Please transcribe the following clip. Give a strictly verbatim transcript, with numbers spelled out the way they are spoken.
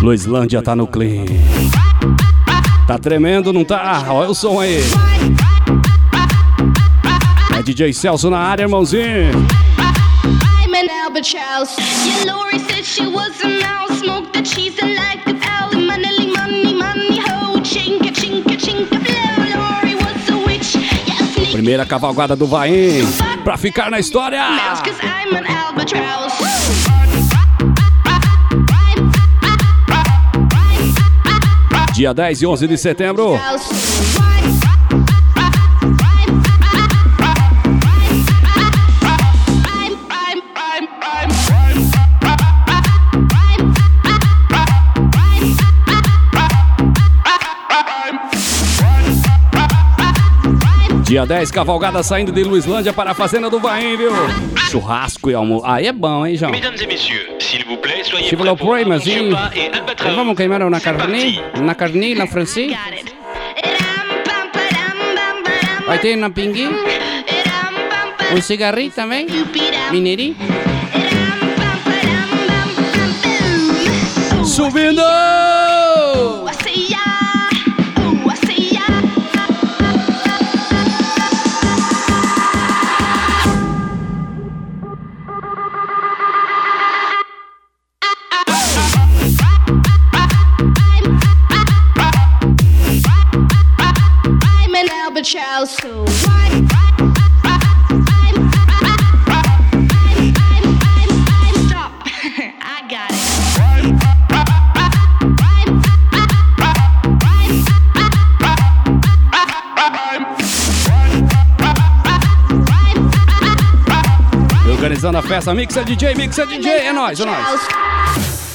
Luislândia tá no clean. Tá tremendo, não tá? Olha o som aí. É D J Celso na área, irmãozinho. I'm an albatross. Yeah, Lori said she was a mouse. Smoke the cheese and like the owl. Money, money, money, ho. Chinka, chinka, chinka, blow. Lori was a witch. Yeah, sneak. Primeira cavalgada do Vaim pra ficar na história. Mouse, 'cause I'm an albatross. Dia dez e onze de setembro. Dia dez, cavalgada saindo de Luislândia para a fazenda do Vaim, viu? Churrasco e almoço. Aí é bom, hein, João? Mesdames et messieurs, s'il vous plaît, soyez S'il vous prêts pour plaît, un monsieur. repas et albatros. Vamos queimar na C'est carne? parti. Na carne, na Franci? Got it. Ram-pam-pa-ram-bam-ba-ram. Vai ter na pingui? Ram-pam-pa- Um cigarrinho também? Doopy-dam. Mineirinho? Ram-pam-pa-ram-bam-bam-boom. Subindo! Ooh, I say yeah. Ooh, I say yeah. I'm an albatross, so stop. I got it. Organizando a festa, Mixa D J, Mixa D J, é nóis, é nóis.